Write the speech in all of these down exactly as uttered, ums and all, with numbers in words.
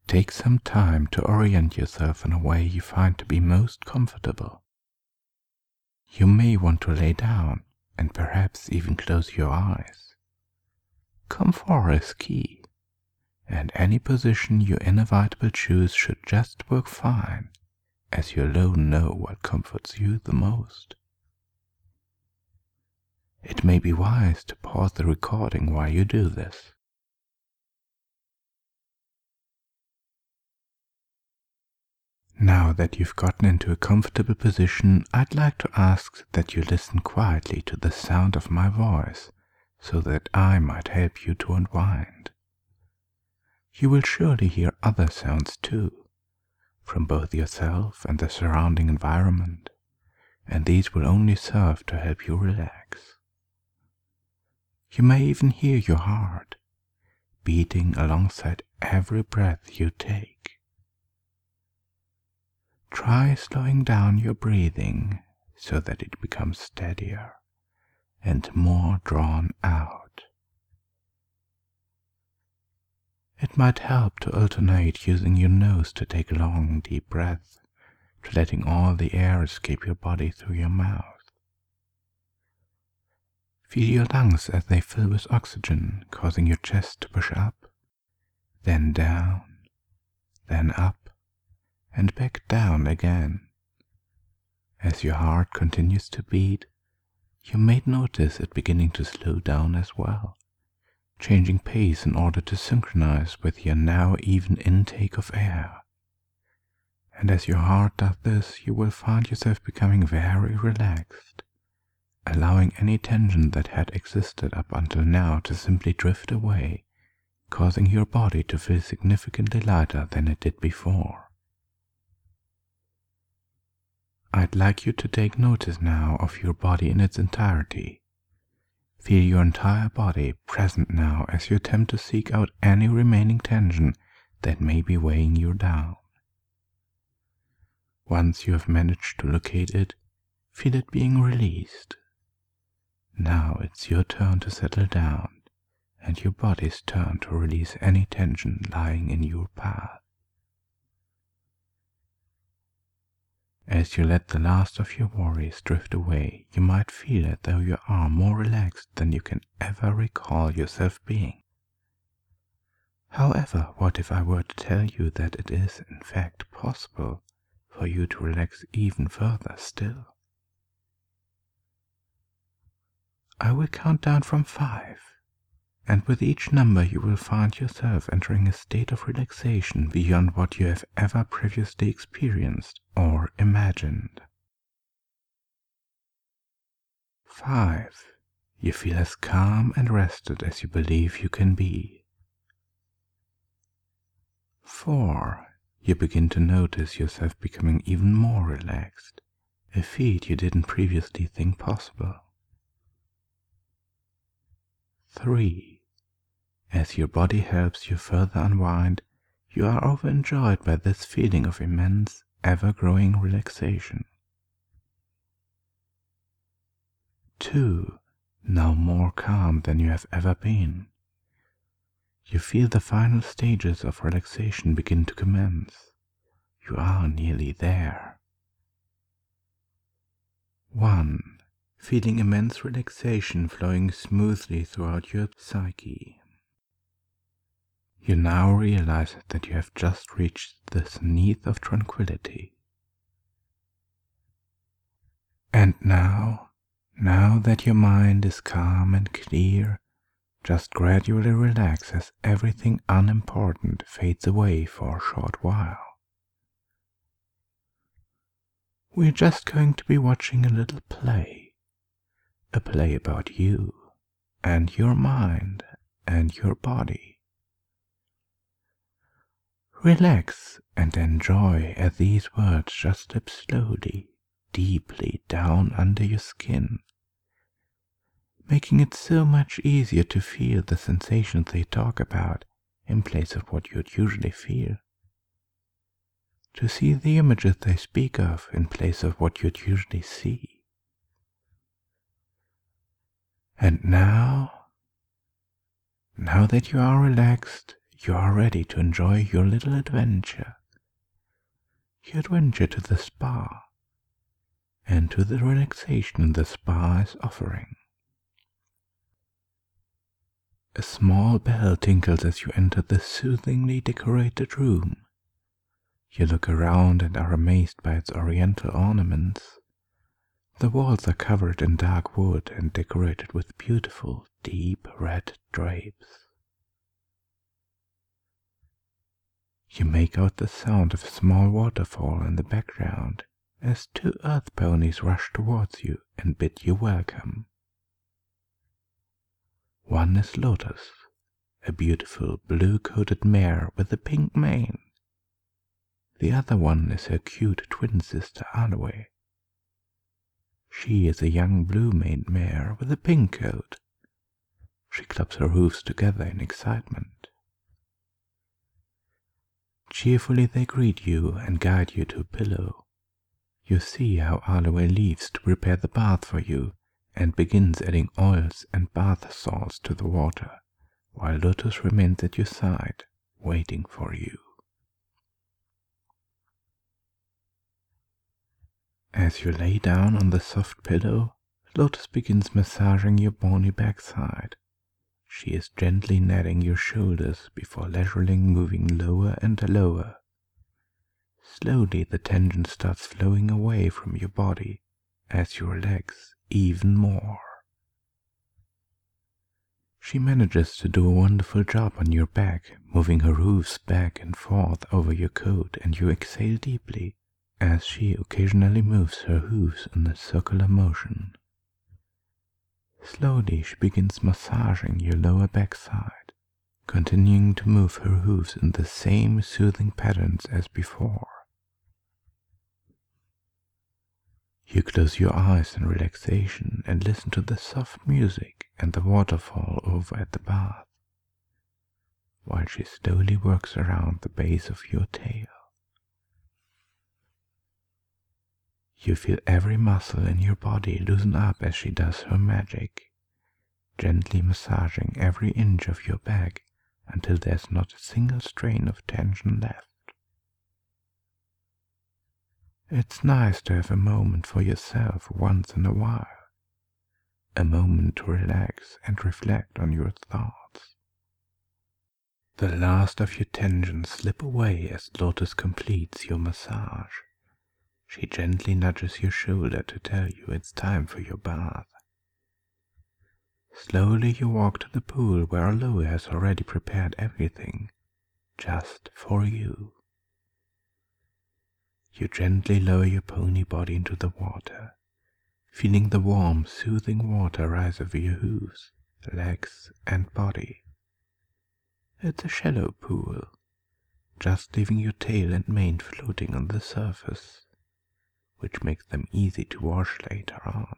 Take some time to orient yourself in a way you find to be most comfortable. You may want to lay down and perhaps even close your eyes. Comfort is key, and any position you inevitably choose should just work fine, as you alone know what comforts you the most. It may be wise to pause the recording while you do this. Now that you've gotten into a comfortable position, I'd like to ask that you listen quietly to the sound of my voice, so that I might help you to unwind. You will surely hear other sounds too, from both yourself and the surrounding environment, and these will only serve to help you relax. You may even hear your heart beating alongside every breath you take. Try slowing down your breathing so that it becomes steadier and more drawn out. It might help to alternate using your nose to take a long, deep breath, to letting all the air escape your body through your mouth. Feel your lungs as they fill with oxygen, causing your chest to push up, then down, then up, and back down again. As your heart continues to beat, you may notice it beginning to slow down as well, changing pace in order to synchronize with your now even intake of air. And as your heart does this, you will find yourself becoming very relaxed, allowing any tension that had existed up until now to simply drift away, causing your body to feel significantly lighter than it did before. I'd like you to take notice now of your body in its entirety. Feel your entire body present now as you attempt to seek out any remaining tension that may be weighing you down. Once you have managed to locate it, feel it being released. Now it's your turn to settle down, and your body's turn to release any tension lying in your path. As you let the last of your worries drift away, you might feel as though you are more relaxed than you can ever recall yourself being. However, what if I were to tell you that it is in fact possible for you to relax even further still? I will count down from five, and with each number you will find yourself entering a state of relaxation beyond what you have ever previously experienced or imagined. Five. You feel as calm and rested as you believe you can be. Four. You begin to notice yourself becoming even more relaxed, a feat you didn't previously think possible. Three. As your body helps you further unwind, you are overjoyed by this feeling of immense, ever-growing relaxation. Two. Now more calm than you have ever been. You feel the final stages of relaxation begin to commence. You are nearly there. One. Feeling immense relaxation flowing smoothly throughout your psyche. You now realize that you have just reached the zenith of tranquility. And now, now that your mind is calm and clear, just gradually relax as everything unimportant fades away for a short while. We're just going to be watching a little play. A play about you, and your mind, and your body. Relax and enjoy as these words just slip slowly, deeply down under your skin, making it so much easier to feel the sensations they talk about in place of what you'd usually feel, to see the images they speak of in place of what you'd usually see. And now, now that you are relaxed, you are ready to enjoy your little adventure. Your adventure to the spa, and to the relaxation the spa is offering. A small bell tinkles as you enter the soothingly decorated room. You look around and are amazed by its oriental ornaments. The walls are covered in dark wood and decorated with beautiful, deep red drapes. You make out the sound of a small waterfall in the background as two earth ponies rush towards you and bid you welcome. One is Lotus, a beautiful blue-coated mare with a pink mane. The other one is her cute twin sister Aloe. She is a young blue-maned mare with a pink coat. She claps her hoofs together in excitement. Cheerfully they greet you and guide you to a pillow. You see how Aloe leaves to prepare the bath for you and begins adding oils and bath salts to the water, while Lotus remains at your side, waiting for you. As you lay down on the soft pillow, Lotus begins massaging your bony backside. She is gently kneading your shoulders before leisurely moving lower and lower. Slowly the tension starts flowing away from your body as you relax even more. She manages to do a wonderful job on your back, moving her hooves back and forth over your coat, and you exhale deeply as she occasionally moves her hooves in a circular motion. Slowly she begins massaging your lower backside, continuing to move her hooves in the same soothing patterns as before. You close your eyes in relaxation and listen to the soft music and the waterfall over at the bath, while she slowly works around the base of your tail. You feel every muscle in your body loosen up as she does her magic, gently massaging every inch of your back until there's not a single strain of tension left. It's nice to have a moment for yourself once in a while, a moment to relax and reflect on your thoughts. The last of your tensions slip away as Lotus completes your massage. She gently nudges your shoulder to tell you it's time for your bath. Slowly you walk to the pool where Aloe has already prepared everything, just for you. You gently lower your pony body into the water, feeling the warm, soothing water rise over your hooves, legs, and body. It's a shallow pool, just leaving your tail and mane floating on the surface, which makes them easy to wash later on.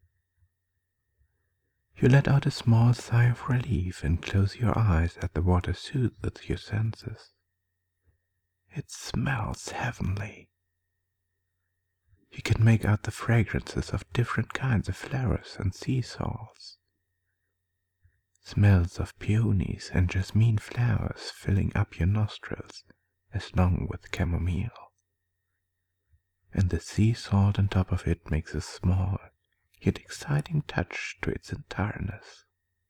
You let out a small sigh of relief and close your eyes as the water soothes your senses. It smells heavenly. You can make out the fragrances of different kinds of flowers and sea salts. Smells of peonies and jasmine flowers filling up your nostrils, along with chamomile. And the sea salt on top of it makes a small, yet exciting touch to its entireness.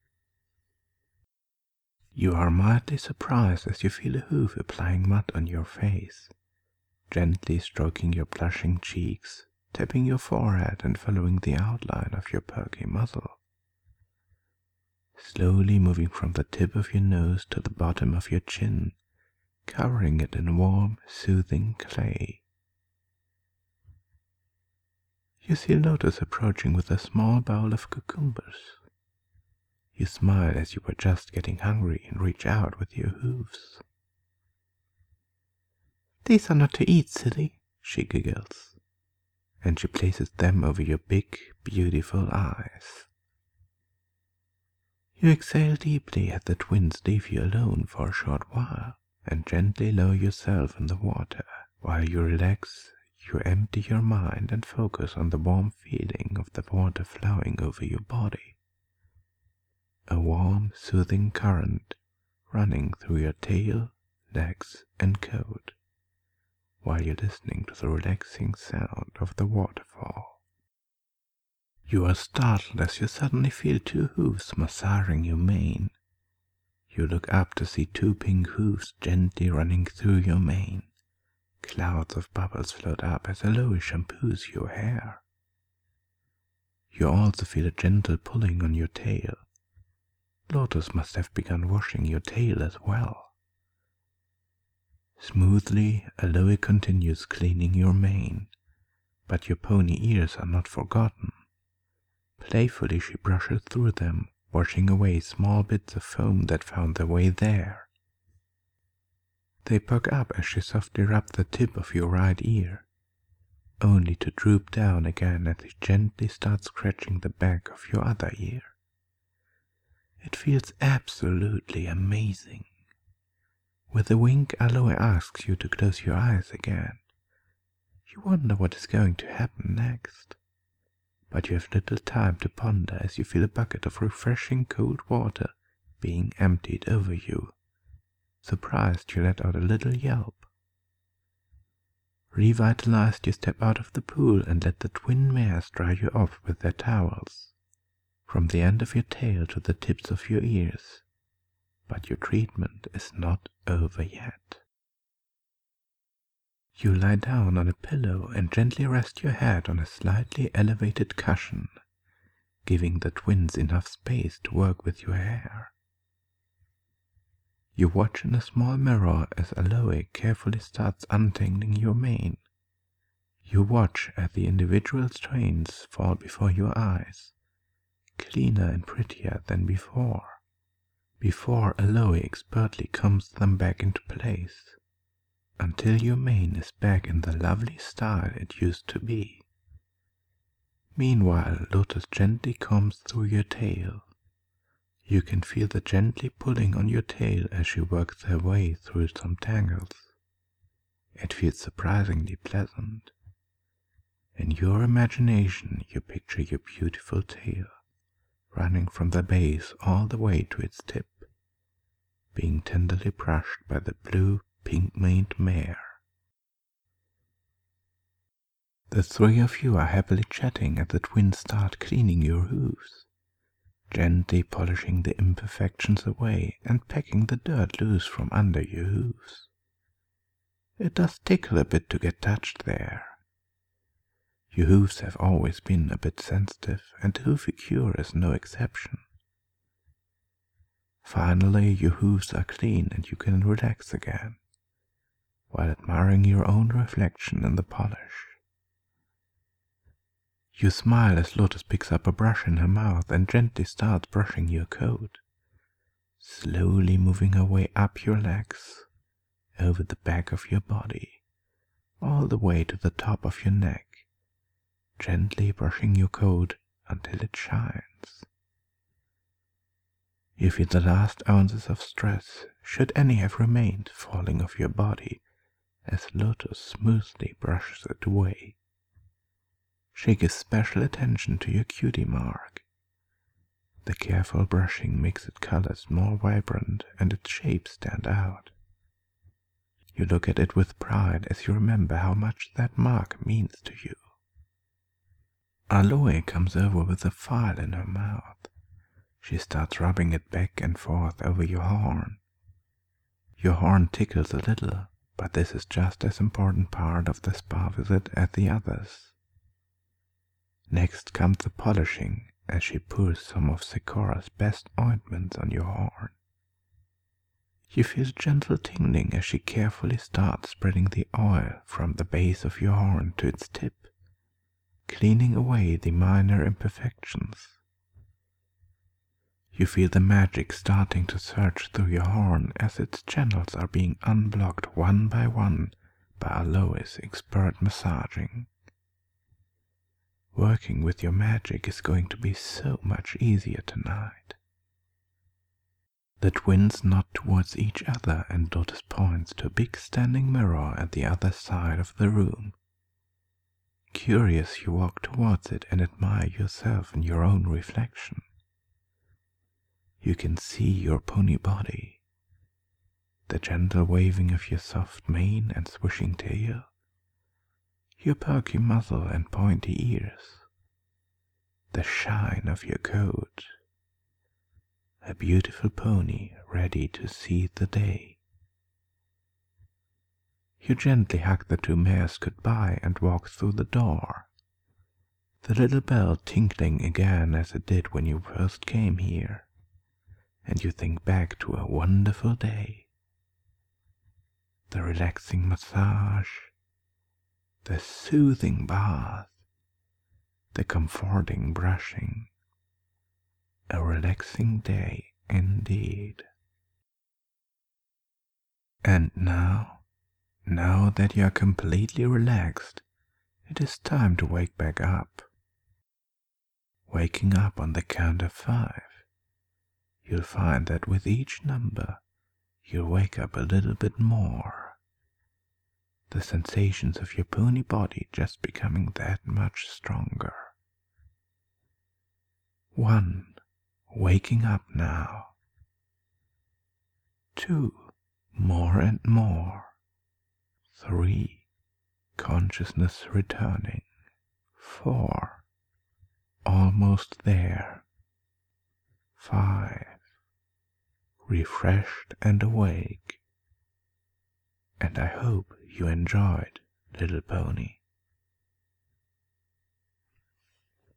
You are mildly surprised as you feel a hoof applying mud on your face, gently stroking your blushing cheeks, tapping your forehead and following the outline of your perky muzzle. Slowly moving from the tip of your nose to the bottom of your chin, covering it in warm, soothing clay. You see Lotus approaching with a small bowl of cucumbers. You smile as you were just getting hungry and reach out with your hooves. "These are not to eat, silly," she giggles, and she places them over your big, beautiful eyes. You exhale deeply as the twins leave you alone for a short while and gently lower yourself in the water. While you relax, you empty your mind and focus on the warm feeling of the water flowing over your body. A warm, soothing current running through your tail, legs, and coat, while you're listening to the relaxing sound of the waterfall. You are startled as you suddenly feel two hooves massaging your mane. You look up to see two pink hooves gently running through your mane. Clouds of bubbles float up as Aloe shampoos your hair. You also feel a gentle pulling on your tail. Lotus must have begun washing your tail as well. Smoothly, Aloe continues cleaning your mane, but your pony ears are not forgotten. Playfully she brushes through them, washing away small bits of foam that found their way there. They perk up as she softly rubs the tip of your right ear, only to droop down again as she gently starts scratching the back of your other ear. It feels absolutely amazing. With a wink, Aloe asks you to close your eyes again. You wonder what is going to happen next, but you have little time to ponder as you feel a bucket of refreshing cold water being emptied over you. Surprised, you let out a little yelp. Revitalized, you step out of the pool and let the twin mares dry you off with their towels, from the end of your tail to the tips of your ears. But your treatment is not over yet. You lie down on a pillow and gently rest your head on a slightly elevated cushion, giving the twins enough space to work with your hair. You watch in a small mirror as Aloe carefully starts untangling your mane. You watch as the individual strands fall before your eyes, cleaner and prettier than before, before Aloe expertly combs them back into place, until your mane is back in the lovely style it used to be. Meanwhile, Lotus gently combs through your tail. You can feel the gently pulling on your tail as she works her way through some tangles. It feels surprisingly pleasant. In your imagination, you picture your beautiful tail, running from the base all the way to its tip, being tenderly brushed by the blue, pink-maned mare. The three of you are happily chatting as the twins start cleaning your hooves, gently polishing the imperfections away and pecking the dirt loose from under your hooves. It does tickle a bit to get touched there. Your hooves have always been a bit sensitive, and Hoofy-Cure is no exception. Finally, your hooves are clean and you can relax again, while admiring your own reflection in the polish. You smile as Lotus picks up a brush in her mouth and gently starts brushing your coat, slowly moving her way up your legs, over the back of your body, all the way to the top of your neck, gently brushing your coat until it shines. You feel the last ounces of stress, should any have remained, falling off your body as Lotus smoothly brushes it away. She gives special attention to your cutie mark. The careful brushing makes its colors more vibrant and its shapes stand out. You look at it with pride as you remember how much that mark means to you. Aloe comes over with a file in her mouth. She starts rubbing it back and forth over your horn. Your horn tickles a little, but this is just as important part of the spa visit as the others. Next comes the polishing, as she pours some of Sakura's best ointments on your horn. You feel gentle tingling as she carefully starts spreading the oil from the base of your horn to its tip, cleaning away the minor imperfections. You feel the magic starting to surge through your horn as its channels are being unblocked one by one by Aloe's expert massaging. Working with your magic is going to be so much easier tonight. The twins nod towards each other and Lotus points to a big standing mirror at the other side of the room. Curious, you walk towards it and admire yourself in your own reflection. You can see your pony body, gentle waving of your soft mane and swishing tail, your perky muzzle and pointy ears, the shine of your coat. A beautiful pony ready to seize the day. You gently hug the two mares goodbye and walk through the door, the little bell tinkling again as it did when you first came here, and you think back to a wonderful day. The relaxing massage, the soothing bath, the comforting brushing. A relaxing day indeed. And now, now that you are completely relaxed, it is time to wake back up. Waking up on the count of five, you'll find that with each number, you'll wake up a little bit more. The sensations of your pony body just becoming that much stronger. One, waking up now. Two, more and more. Three, consciousness returning. Four, almost there. Five, refreshed and awake. And I hope you enjoyed, little pony.